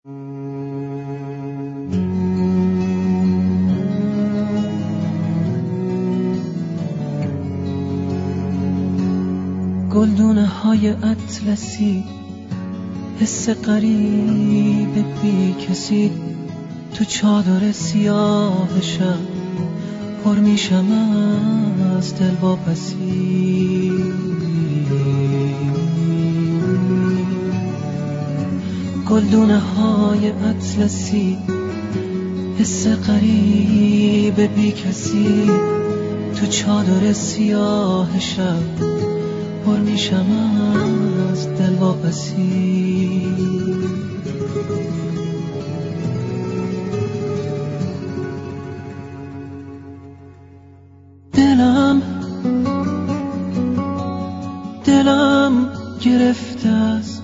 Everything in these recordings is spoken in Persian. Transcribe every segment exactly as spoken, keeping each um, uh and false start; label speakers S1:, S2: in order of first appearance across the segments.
S1: گلدونه های اطلسی، حس غریب بی کسی، تو چادر سیاه شب پر میشم از دل واپسی. گلدونه های اطلسی، حس غریب بی کسی، تو چادر سیاه شب پر میشم از دل واپسی. دلم دلم گرفته از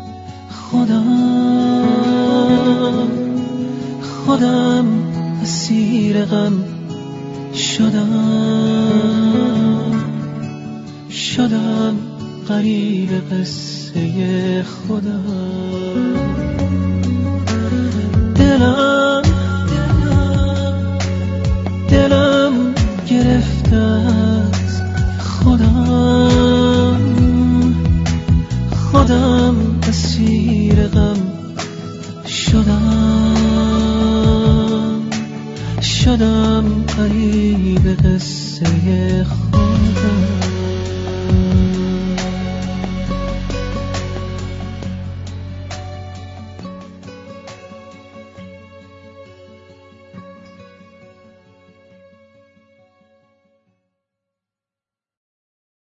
S1: خودم، خودم اسیر غم شدم، شدم غریب قصه خودم. دلم دلم گرفته از خودم، خودم اسیر غم شدم، شدم غریب قصه خودم.